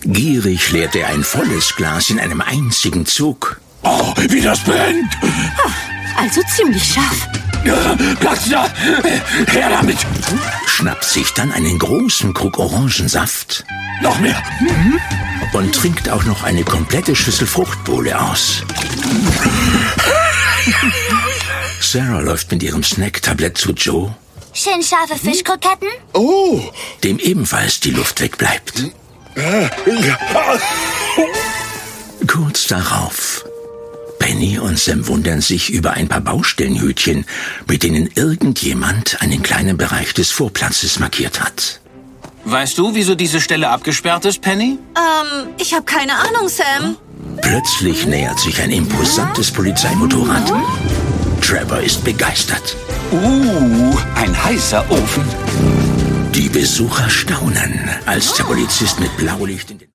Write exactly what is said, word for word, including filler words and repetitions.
Gierig leert er ein volles Glas in einem einzigen Zug. Oh, wie das brennt! Also ziemlich scharf. Platz da! Her damit! Schnappt sich dann einen großen Krug Orangensaft. Noch mehr! Und trinkt auch noch eine komplette Schüssel Fruchtbowle aus. Sarah läuft mit ihrem Snack-Tablett zu Joe, Schön scharfe Fischkroketten? Oh! dem ebenfalls die Luft wegbleibt. Kurz darauf. Penny und Sam wundern sich über ein paar Baustellenhütchen, mit denen irgendjemand einen kleinen Bereich des Vorplatzes markiert hat. Weißt du, wieso diese Stelle abgesperrt ist, Penny? Ähm, ich habe keine Ahnung, Sam. Plötzlich nähert sich ein imposantes Polizeimotorrad. Trevor ist begeistert. Uh, ein heißer Ofen. Die Besucher staunen, als der Polizist mit Blaulicht in den